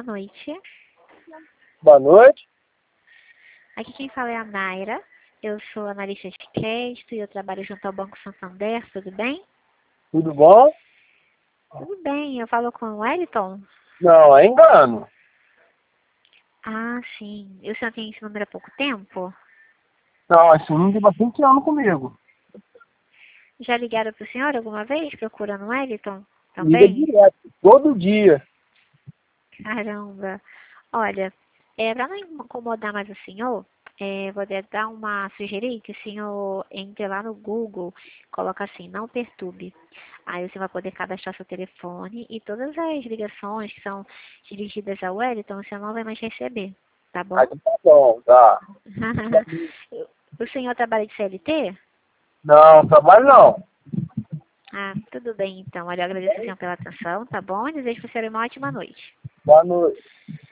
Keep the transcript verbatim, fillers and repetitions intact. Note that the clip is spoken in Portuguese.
boa noite. Boa noite. Aqui quem fala é a Naira. Eu sou analista de crédito e eu trabalho junto ao Banco Santander, tudo bem? Tudo bom? Tudo bem, eu falo com o Wellington? Não, é engano. Ah, sim. E o senhor tem esse número há pouco tempo? Não, esse menino tem bastante ano comigo. Já ligaram para o senhor alguma vez procurando o Wellington Liga também? direto, todo dia. Caramba. Olha, é, para não incomodar mais o senhor, é, vou dar uma sugerir que o senhor entre lá no Google, coloca assim, não perturbe. Aí você vai poder cadastrar seu telefone e todas as ligações que são dirigidas ao Wellington, você não vai mais receber, tá Aí bom? tá bom, tá. O senhor trabalha de C L T? Não, trabalho não. Ah, tudo bem então. Olha, eu agradeço o senhor pela atenção, tá bom? E desejo para o senhor uma ótima noite. Boa noite.